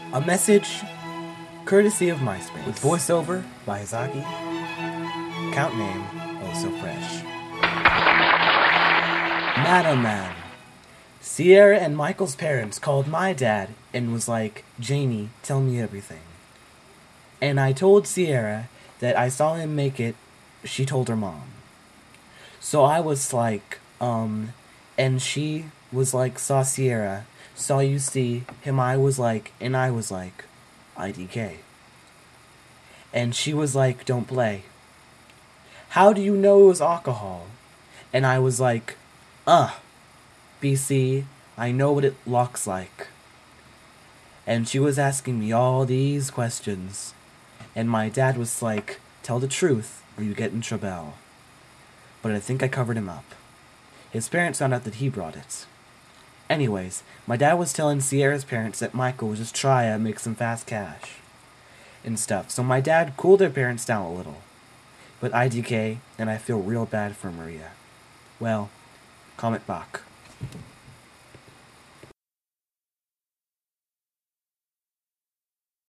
A message courtesy of MySpace. With voiceover by Izaki. Account name, Oh So Fresh. Madam Man. Sierra and Michael's parents called my dad and was like, Jamie, tell me everything. And I told Sierra that I saw him make it. She told her mom. So I was like, and she was like, saw Sierra, saw you see him, I was like, and I was like, IDK. And she was like, don't play. How do you know it was alcohol? And I was like, BC, I know what it looks like. And she was asking me all these questions. And my dad was like, tell the truth or you get in trouble. But I think I covered him up. His parents found out that he brought it. Anyways, my dad was telling Sierra's parents that Michael was just trying to make some fast cash and stuff. So my dad cooled their parents down a little. But IDK, and I feel real bad for Maria. Well, comment back.